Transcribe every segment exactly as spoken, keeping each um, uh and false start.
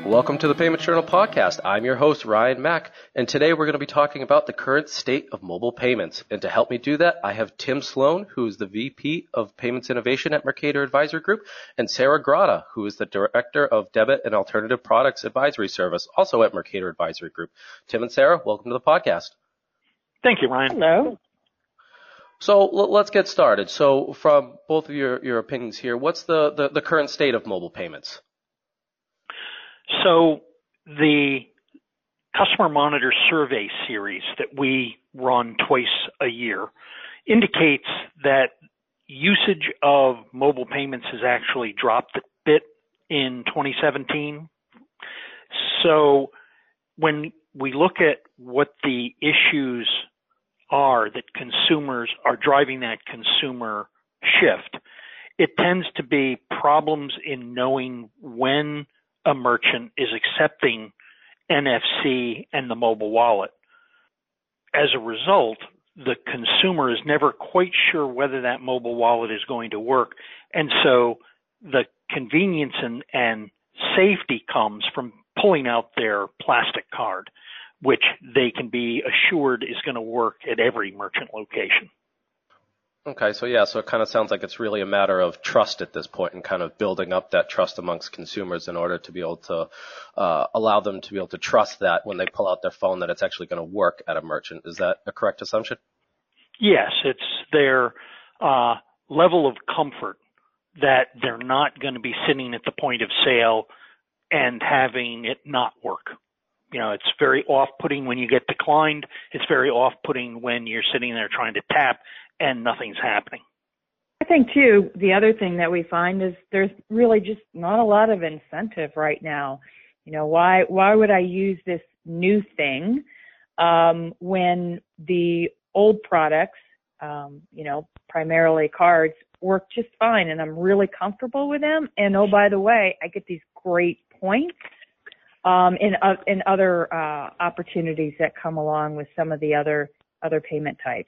Welcome to the Payments Journal podcast. I'm your host, Ryan Mack, and today we're going to be talking about the current state of mobile payments. And to help me do that, I have Tim Sloan, who is the V P of Payments Innovation at Mercator Advisory Group, and Sarah Grotta, who is the Director of Debit and Alternative Products Advisory Service, also at Mercator Advisory Group. Tim and Sarah, welcome to the podcast. Thank you, Ryan. Hello. So let's get started. So from both of your, your opinions here, what's the, the, the current state of mobile payments? So the Customer Monitor Survey series that we run twice a year indicates that usage of mobile payments has actually dropped a bit in twenty seventeen. So when we look at what the issues are that consumers are driving that consumer shift, it tends to be problems in knowing when a merchant is accepting N F C and the mobile wallet. As a result, the consumer is never quite sure whether that mobile wallet is going to work. And so the convenience and, and safety comes from pulling out their plastic card, which they can be assured is going to work at every merchant location. Okay, so yeah, so it kind of sounds like it's really a matter of trust at this point and kind of building up that trust amongst consumers in order to be able to uh, allow them to be able to trust that when they pull out their phone that it's actually going to work at a merchant. Is that a correct assumption? Yes, it's their uh, level of comfort that they're not going to be sitting at the point of sale and having it not work. You know, it's very off-putting when you get declined. It's very off-putting when you're sitting there trying to tap and nothing's happening. I think, too, the other thing that we find is there's really just not a lot of incentive right now. You know, why why would I use this new thing um, when the old products, um, you know, primarily cards, work just fine and I'm really comfortable with them? And, oh, by the way, I get these great points um, in, uh, in other uh, opportunities that come along with some of the other other payment types.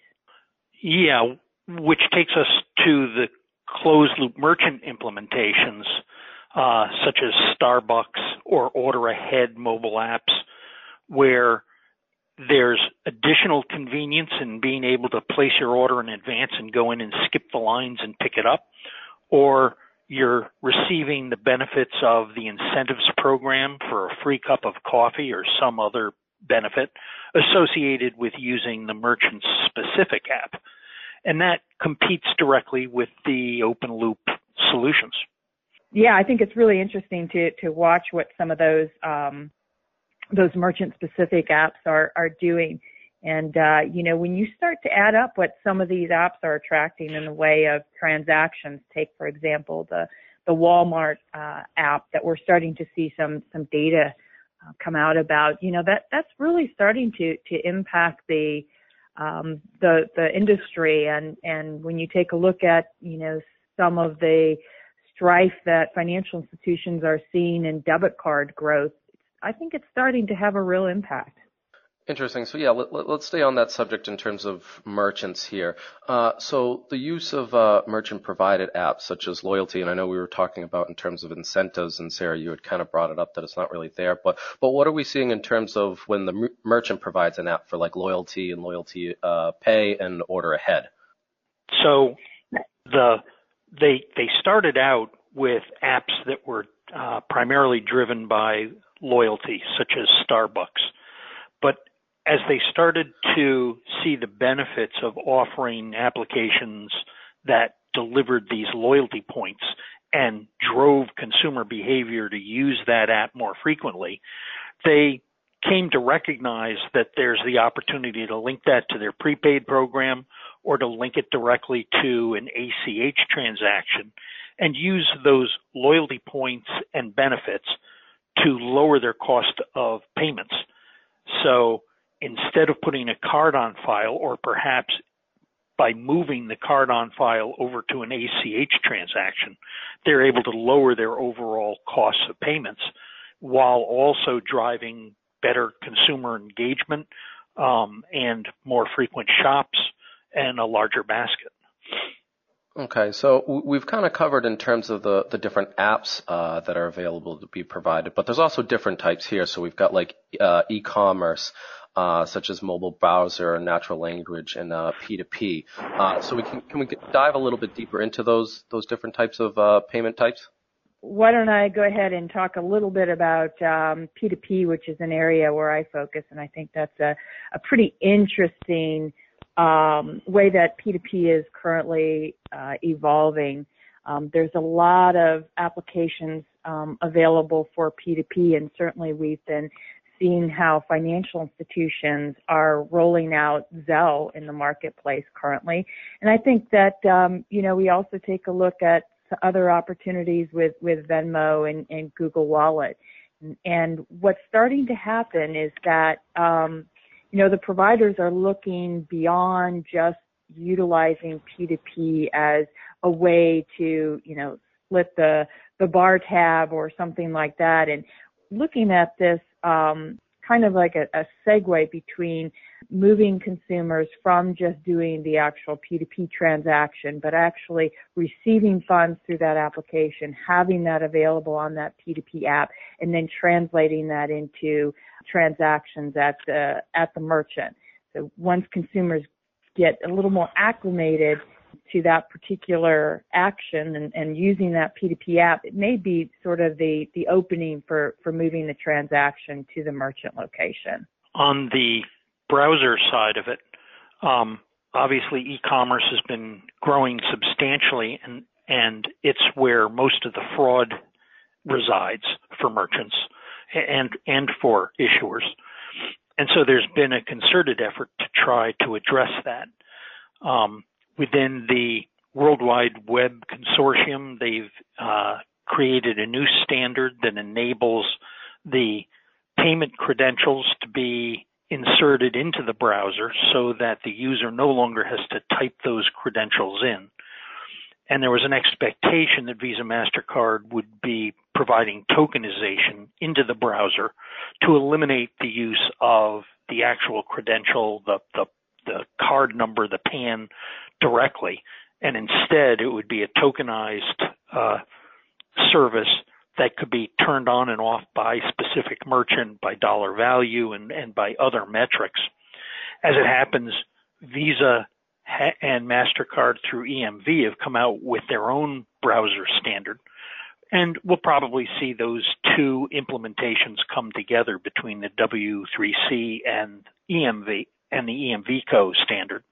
Yeah, which takes us to the closed-loop merchant implementations, uh, such as Starbucks or Order Ahead mobile apps, where there's additional convenience in being able to place your order in advance and go in and skip the lines and pick it up, or you're receiving the benefits of the incentives program for a free cup of coffee or some other benefit associated with using the merchant's specific app. And that competes directly with the open loop solutions. Yeah, I think it's really interesting to, to watch what some of those um, those merchant specific apps are, are doing. And, uh, you know, when you start to add up what some of these apps are attracting in the way of transactions, take, for example, the, the Walmart uh, app that we're starting to see some, some data uh, come out about, you know, that, that's really starting to, to impact the, um, the, the industry. And, and when you take a look at, you know, some of the strife that financial institutions are seeing in debit card growth, I think it's starting to have a real impact. Interesting. So yeah, let, let, let's stay on that subject in terms of merchants here. Uh, so the use of uh, merchant-provided apps such as loyalty, and I know we were talking about in terms of incentives, and Sarah, you had kind of brought it up that it's not really there. But but what are we seeing in terms of when the merchant provides an app for like loyalty and loyalty uh, pay and order ahead? So the they they started out with apps that were uh, primarily driven by loyalty, such as Starbucks, but as they started to see the benefits of offering applications that delivered these loyalty points and drove consumer behavior to use that app more frequently, they came to recognize that there's the opportunity to link that to their prepaid program or to link it directly to an A C H transaction and use those loyalty points and benefits to lower their cost of payments. So instead of putting a card on file, or perhaps by moving the card on file over to an A C H transaction, they're able to lower their overall costs of payments while also driving better consumer engagement um, and more frequent shops and a larger basket. Okay, so w- we've kind of covered in terms of the, the different apps uh, that are available to be provided, but there's also different types here. So we've got like uh, e-commerce, uh, such as mobile browser, natural language, and uh, P two P. Uh, so we can can we get- dive a little bit deeper into those those different types of uh, payment types? Why don't I go ahead and talk a little bit about um, P two P, which is an area where I focus, and I think that's a, a pretty interesting um, way that P two P is currently uh, evolving. Um, there's a lot of applications um, available for P two P, and certainly we've been seeing how financial institutions are rolling out Zelle in the marketplace currently. And I think that, um, you know, we also take a look at other opportunities with, with Venmo and, and Google Wallet. And what's starting to happen is that, um, you know, the providers are looking beyond just utilizing P two P as a way to, you know, split the, the bar tab or something like that, and looking at this um, kind of like a, a segue between moving consumers from just doing the actual P two P transaction, but actually receiving funds through that application, having that available on that P two P app, and then translating that into transactions at the, at the merchant. So once consumers get a little more acclimated to that particular action and, and using that P two P app, it may be sort of the, the opening for, for moving the transaction to the merchant location. On the browser side of it, um, obviously e-commerce has been growing substantially, and, and it's where most of the fraud resides for merchants and, and for issuers. And so there's been a concerted effort to try to address that. Um, within the World Wide Web Consortium, they've uh, created a new standard that enables the payment credentials to be inserted into the browser so that the user no longer has to type those credentials in. And there was an expectation that Visa MasterCard would be providing tokenization into the browser to eliminate the use of the actual credential, the, the, the card number, the P A N directly. And instead, it would be a tokenized uh, service that could be turned on and off by specific merchant, by dollar value, and, and by other metrics. As it happens, Visa and MasterCard through E M V have come out with their own browser standard, and we'll probably see those two implementations come together between the W three C and E M V and the E M V Co standard.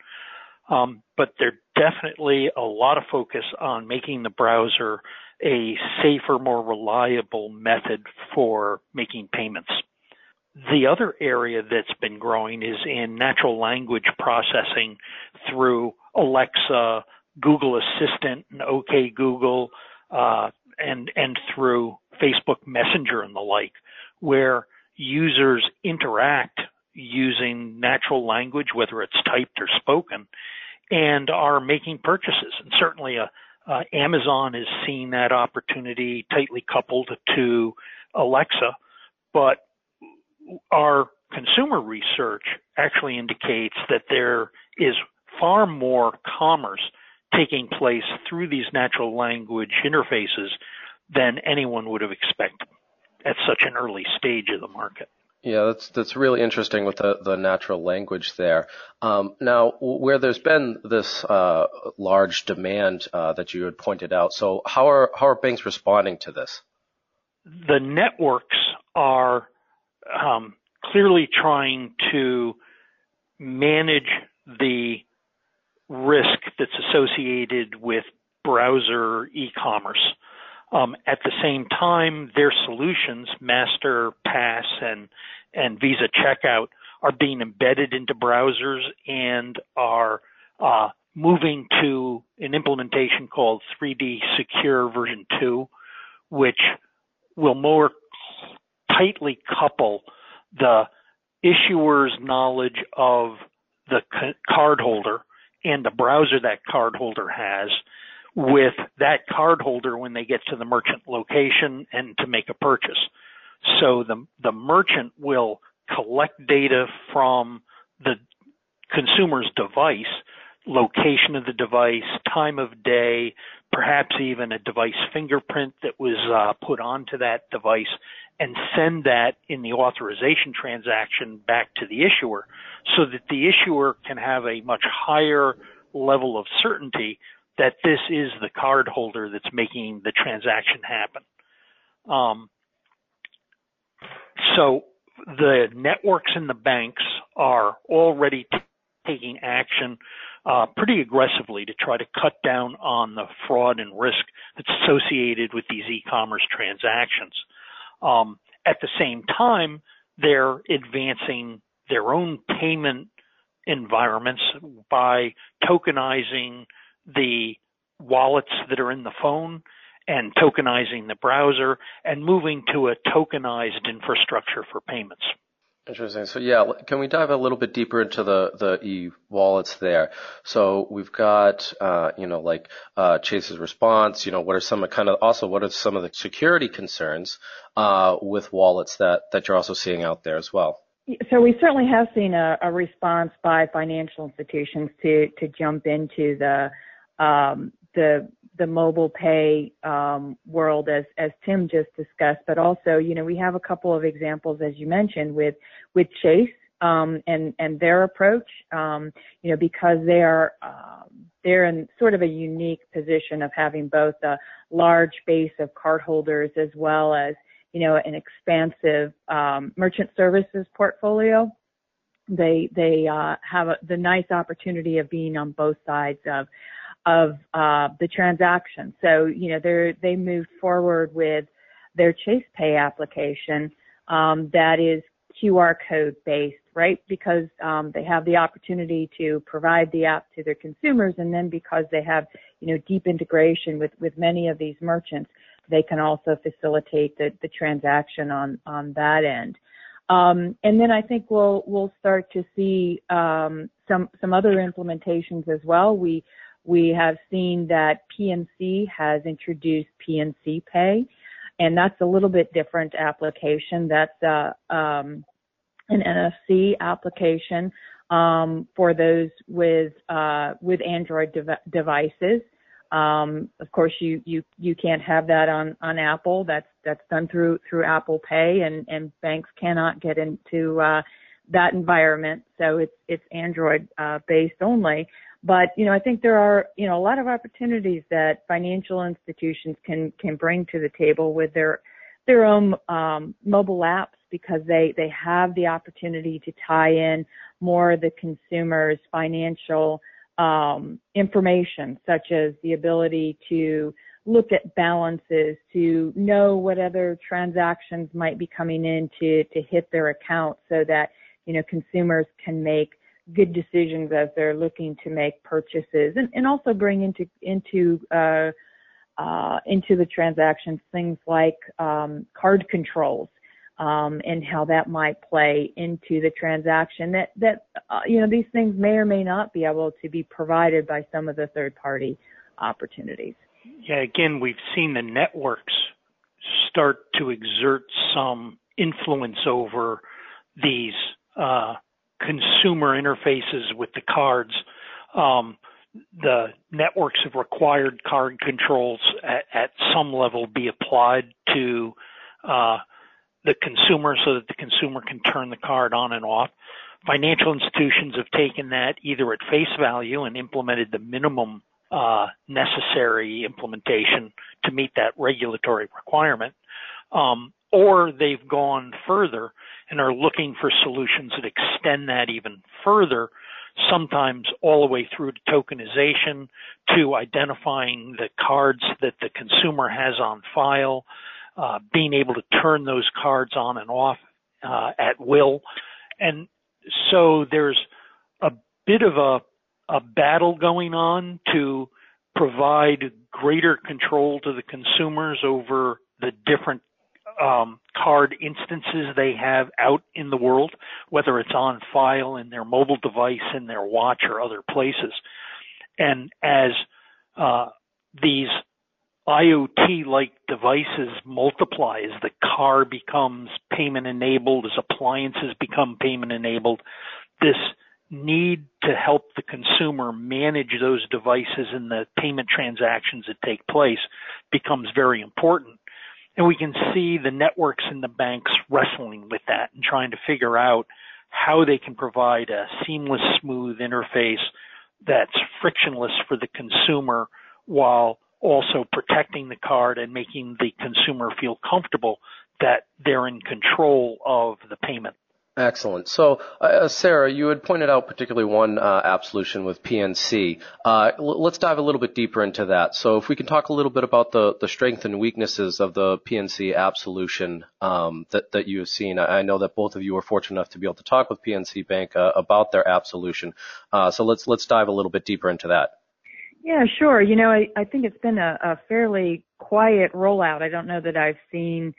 Um, but there's definitely a lot of focus on making the browser a safer, more reliable method for making payments. The other area that's been growing is in natural language processing through Alexa, Google Assistant, and OK Google, uh, and, and through Facebook Messenger and the like, where users interact using natural language, whether it's typed or spoken, and are making purchases. And certainly uh, uh, Amazon is seeing that opportunity tightly coupled to Alexa, but our consumer research actually indicates that there is far more commerce taking place through these natural language interfaces than anyone would have expected at such an early stage of the market. Yeah, that's that's really interesting with the, the natural language there. Um, now, where there's been this uh, large demand uh, that you had pointed out, so how are how are banks responding to this? The networks are um, clearly trying to manage the risk that's associated with browser e-commerce. Um, at the same time, their solutions, Master Pass and, and Visa Checkout, are being embedded into browsers and are uh, moving to an implementation called three D Secure version two, which will more tightly couple the issuer's knowledge of the cardholder and the browser that cardholder has with that cardholder when they get to the merchant location and to make a purchase. So the, the merchant will collect data from the consumer's device location of the device, time of day, perhaps even a device fingerprint that was uh, put onto that device, and send that in the authorization transaction back to the issuer so that the issuer can have a much higher level of certainty that this is the card holder that's making the transaction happen. Um, so the networks and the banks are already t- taking action uh, pretty aggressively to try to cut down on the fraud and risk that's associated with these e-commerce transactions. Um, at the same time, they're advancing their own payment environments by tokenizing the wallets that are in the phone and tokenizing the browser and moving to a tokenized infrastructure for payments. Interesting. So yeah, can we dive a little bit deeper into the, the e-wallets there? So we've got, uh, you know, like, uh, Chase's response, you know, what are some kind of, also what are some of the security concerns, uh, with wallets that, that you're also seeing out there as well? So we certainly have seen a, a response by financial institutions to, to jump into the, um, the, the mobile pay um, world, as as Tim just discussed, but also, you know, we have a couple of examples, as you mentioned, with with Chase um, and and their approach, um, you know, because they are uh, they're in sort of a unique position of having both a large base of cardholders as well as, you know, an expansive um, merchant services portfolio. They they uh, have a, the nice opportunity of being on both sides of of uh, the transaction. So, you know, they they moved forward with their Chase Pay application um, that is Q R code based, right? Because um, they have the opportunity to provide the app to their consumers, and then because they have, you know, deep integration with, with many of these merchants, they can also facilitate the, the transaction on, on that end. Um, and then I think we'll we'll start to see um, some some other implementations as well. We We have seen that P N C has introduced P N C Pay, and that's a little bit different application. That's uh, um, an N F C application um, for those with uh, with Android dev- devices. Um, of course, you, you you can't have that on, on Apple. That's that's done through through Apple Pay, and, and banks cannot get into uh, that environment. So it's it's Android uh, based only. But, you know, I think there are, you know, a lot of opportunities that financial institutions can, can bring to the table with their, their own, um, mobile apps, because they, they have the opportunity to tie in more of the consumer's financial, um, information, such as the ability to look at balances, to know what other transactions might be coming in to, to hit their account, so that, you know, consumers can make good decisions as they're looking to make purchases, and, and also bring into into uh, uh, into the transactions things like um, card controls um, and how that might play into the transaction. That that uh, you know, these things may or may not be able to be provided by some of the third party opportunities. Yeah, again, we've seen the networks start to exert some influence over these Uh, consumer interfaces with the cards. Um, the networks have required card controls at, at some level be applied to uh, the consumer so that the consumer can turn the card on and off. Financial institutions have taken that either at face value and implemented the minimum uh, necessary implementation to meet that regulatory requirement, um, or they've gone further and are looking for solutions that extend that even further, sometimes all the way through to tokenization, to identifying the cards that the consumer has on file, uh, being able to turn those cards on and off uh, at will. And so there's a bit of a, a battle going on to provide greater control to the consumers over the different Um, card instances they have out in the world, whether it's on file in their mobile device, in their watch, or other places. And as uh, these IoT-like devices multiply, as the car becomes payment-enabled, as appliances become payment-enabled, this need to help the consumer manage those devices and the payment transactions that take place becomes very important. And we can see the networks and the banks wrestling with that and trying to figure out how they can provide a seamless, smooth interface that's frictionless for the consumer while also protecting the card and making the consumer feel comfortable that they're in control of the payment. Excellent. So, uh, Sarah, you had pointed out particularly one uh, app solution with P N C. Uh, l- let's dive a little bit deeper into that. So if we can talk a little bit about the, the strengths and weaknesses of the P N C app solution um, that, that you have seen. I, I know that both of you were fortunate enough to be able to talk with P N C Bank uh, about their app solution. Uh, so let's let's dive a little bit deeper into that. Yeah, sure. You know, I, I think it's been a, a fairly quiet rollout. I don't know that I've seen,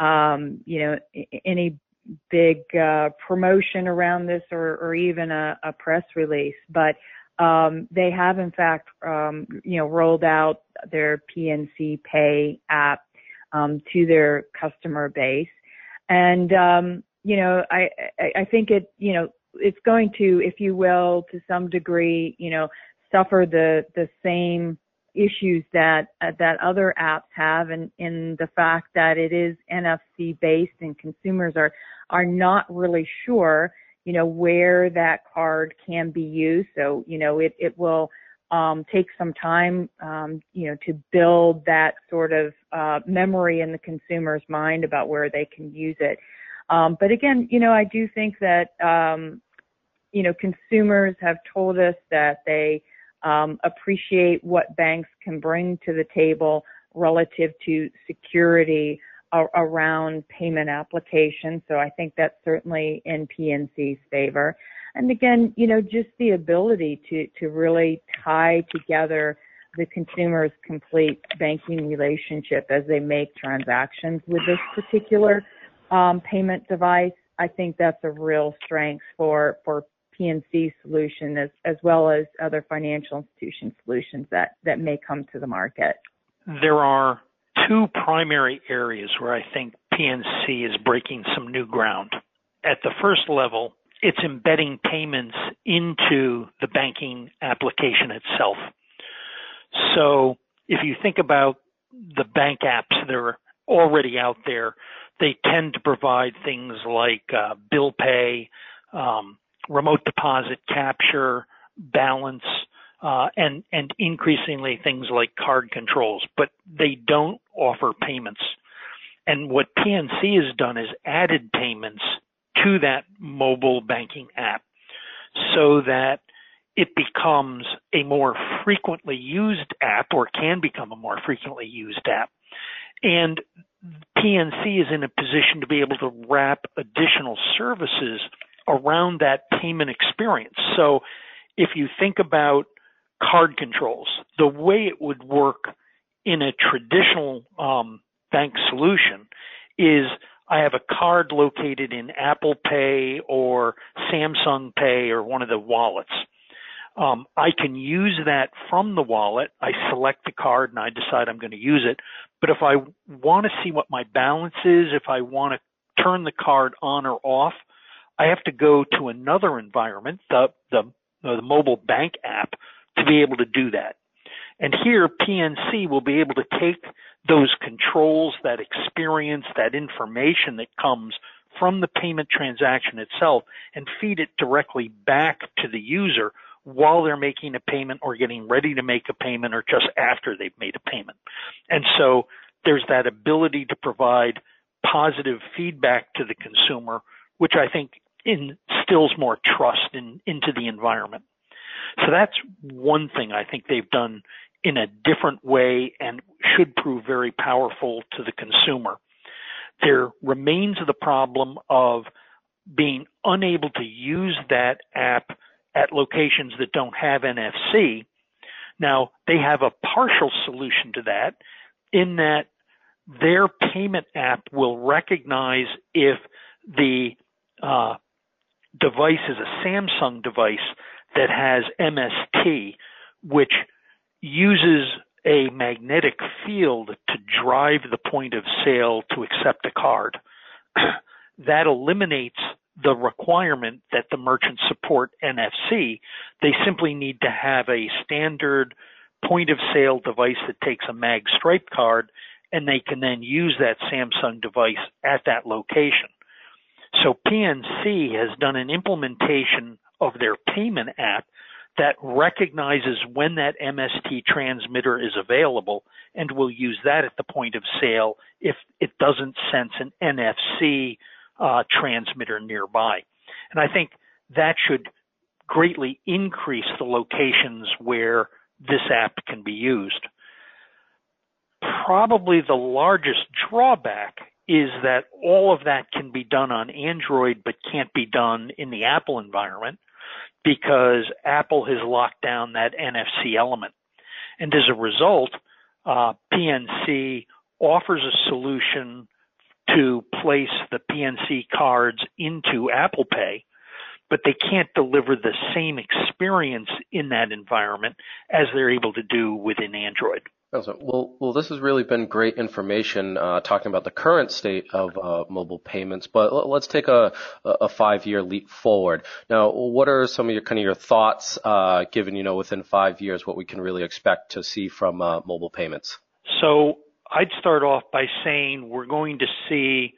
um, you know, any big uh, promotion around this or, or even a, a press release, but um, they have in fact, um, you know, rolled out their P N C Pay app um, to their customer base, and um, you know, I, I I think it, you know, it's going to, if you will, to some degree, you know, suffer the the same issues that uh, that other apps have, and in, in the fact that it is N F C based and consumers are are not really sure, you know, where that card can be used. So, you know, it it will um, take some time, um, you know, to build that sort of uh, memory in the consumer's mind about where they can use it. Um, but again, you know, I do think that um, you know, consumers have told us that they Um, appreciate what banks can bring to the table relative to security a- around payment applications. So I think that's certainly in P N C's favor. And again, you know, just the ability to, to really tie together the consumer's complete banking relationship as they make transactions with this particular um, payment device. I think that's a real strength for, for P N C solution as, as well as other financial institution solutions that, that may come to the market. There are two primary areas where I think P N C is breaking some new ground. At the first level, it's embedding payments into the banking application itself. So if you think about the bank apps that are already out there, they tend to provide things like uh, bill pay, um, remote deposit capture, balance, uh, and, and increasingly things like card controls, but they don't offer payments. And what P N C has done is added payments to that mobile banking app so that it becomes a more frequently used app, or can become a more frequently used app. And P N C is in a position to be able to wrap additional services around that payment experience. So if you think about card controls, the way it would work in a traditional um, bank solution is I have a card located in Apple Pay or Samsung Pay or one of the wallets. Um, I can use that from the wallet. I select the card and I decide I'm going to use it. But if I want to see what my balance is, if I want to turn the card on or off, I have to go to another environment, the, the, the mobile bank app, to be able to do that. And here, P N C will be able to take those controls, that experience, that information that comes from the payment transaction itself, and feed it directly back to the user while they're making a payment or getting ready to make a payment or just after they've made a payment. And so there's that ability to provide positive feedback to the consumer, which I think instills more trust in, into the environment. So that's one thing I think they've done in a different way and should prove very powerful to the consumer. There remains the problem of being unable to use that app at locations that don't have N F C. Now, they have a partial solution to that in that their payment app will recognize if the uh, device is a Samsung device that has M S T, which uses a magnetic field to drive the point of sale to accept a card. That eliminates the requirement that the merchants support N F C. They simply need to have a standard point of sale device that takes a mag stripe card, and they can then use that Samsung device at that location. So P N C has done an implementation of their payment app that recognizes when that M S T transmitter is available and will use that at the point of sale if it doesn't sense an N F C uh, transmitter nearby. And I think that should greatly increase the locations where this app can be used. Probably the largest drawback is that all of that can be done on Android but can't be done in the Apple environment, because Apple has locked down that N F C element. And as a result, uh, P N C offers a solution to place the P N C cards into Apple Pay, but they can't deliver the same experience in that environment as they're able to do within Android. Well, well, this has really been great information uh, talking about the current state of uh, mobile payments. But let's take a, a five-year leap forward. Now, what are some of your kind of your thoughts, uh, given you know within five years what we can really expect to see from uh, mobile payments? So I'd start off by saying we're going to see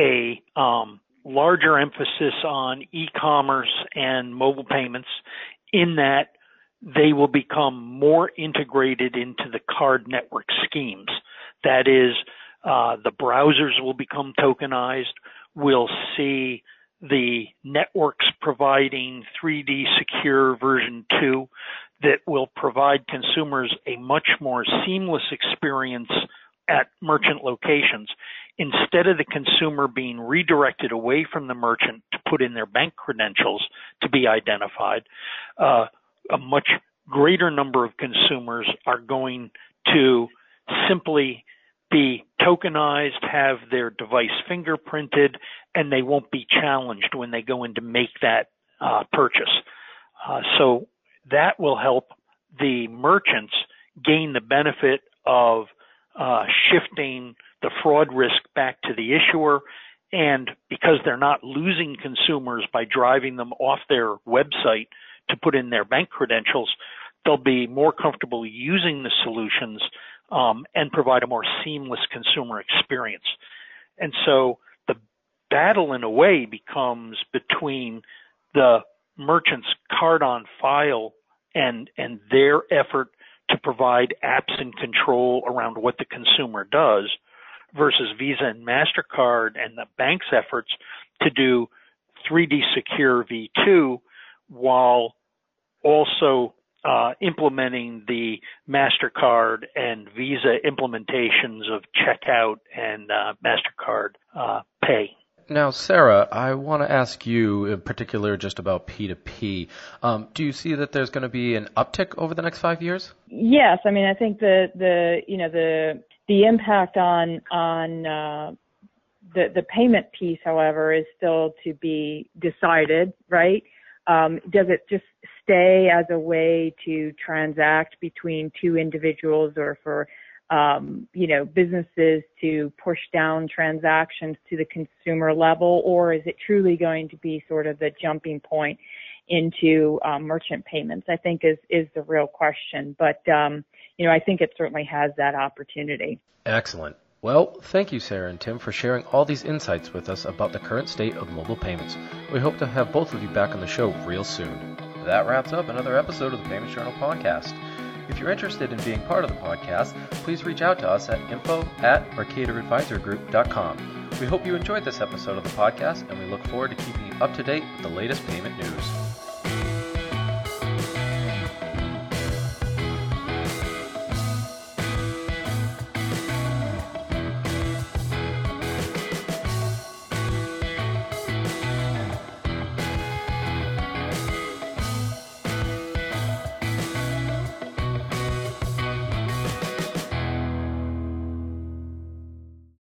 a um, larger emphasis on e-commerce and mobile payments, in that they will become more integrated into the card network schemes. That is, uh, the browsers will become tokenized. We'll see the networks providing three D Secure version two that will provide consumers a much more seamless experience at merchant locations. Instead of the consumer being redirected away from the merchant to put in their bank credentials to be identified, uh, a much greater number of consumers are going to simply be tokenized, have their device fingerprinted, and they won't be challenged when they go in to make that uh, purchase. Uh, so that will help the merchants gain the benefit of uh, shifting the fraud risk back to the issuer. And because they're not losing consumers by driving them off their website to put in their bank credentials, they'll be more comfortable using the solutions um, and provide a more seamless consumer experience. And so the battle, in a way, becomes between the merchant's card on file and and their effort to provide apps and control around what the consumer does, versus Visa and MasterCard and the bank's efforts to do three D Secure V two while also uh, implementing the MasterCard and Visa implementations of Checkout and uh, MasterCard uh, Pay. Now, Sarah, I want to ask you in particular just about P two P. Um, do you see that there's going to be an uptick over the next five years? Yes, I mean, I think the the you know the the impact on on uh, the the payment piece, however, is still to be decided, right? Um, does it just stay as a way to transact between two individuals, or for um, you know businesses to push down transactions to the consumer level, or is it truly going to be sort of the jumping point into um, merchant payments? I think is is the real question. But um, you know, I think it certainly has that opportunity. Excellent. Well, thank you, Sarah and Tim, for sharing all these insights with us about the current state of mobile payments. We hope to have both of you back on the show real soon. That wraps up another episode of the Payments Journal podcast. If you're interested in being part of the podcast, please reach out to us at info at mercator advisor group dot com. We hope you enjoyed this episode of the podcast, and we look forward to keeping you up to date with the latest payment news.